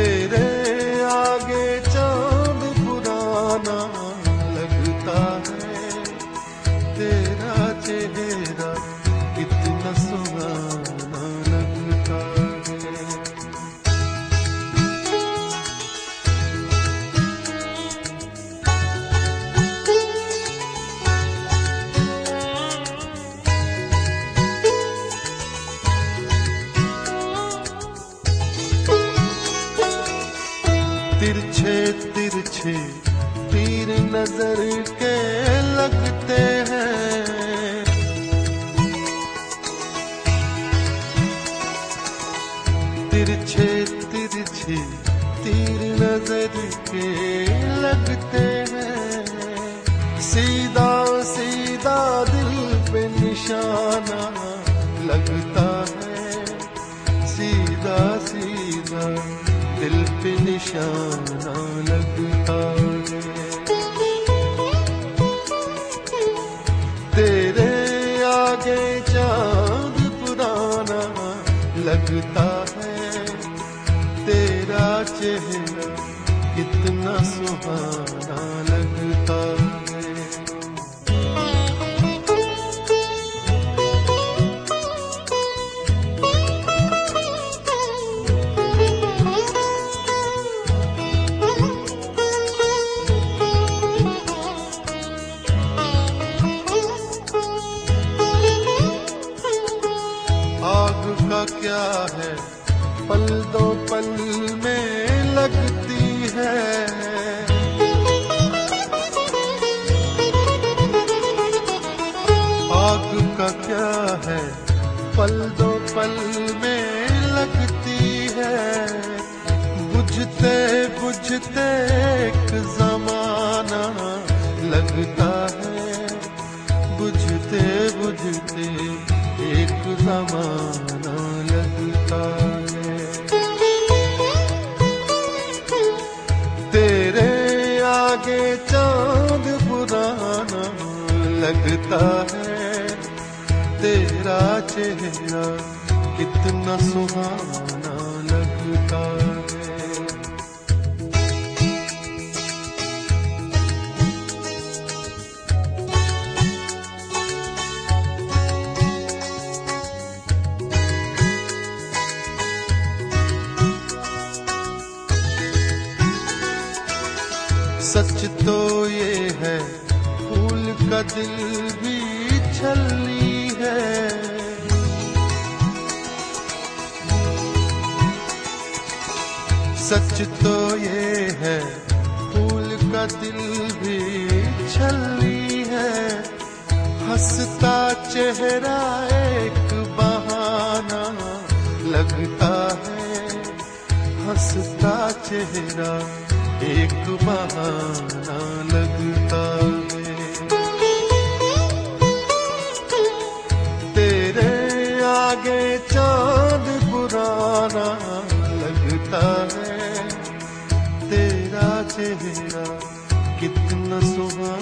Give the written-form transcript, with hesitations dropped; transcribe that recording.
तेरे आगे चांद पुराना लगता है, तेरा चेहरा कितना सुहाना लगता है। तिरछे तिरछे तीर नजर के लगते हैं, तिरछे तिरछे तीर नजर के लगते हैं। सीधा सीधा दिल पे निशाना लगता है, सीधा सीधा दिल पे निशाना लगता है। तेरे आगे चांद पुराना लगता है, तेरा चेहरा कितना सुहाना लगता है। आग का क्या है पल दो पल में लगती है, आग का क्या है पल दो पल में लगती है। बुझते बुझते एक जमाना लगता है, बुझते बुझते एक जमाना लगता है। तेरे आगे चांद पुराना लगता है, तेरा चेहरा कितना सुहाना लगता है। सच तो ये है फूल का दिल भी छलनी है, सच तो ये है फूल का दिल भी छलनी है। हंसता चेहरा एक बहाना लगता है, हंसता चेहरा एक बहाना लगता है। तेरे आगे चांद पुराना लगता है, तेरा चेहरा कितना सुहाना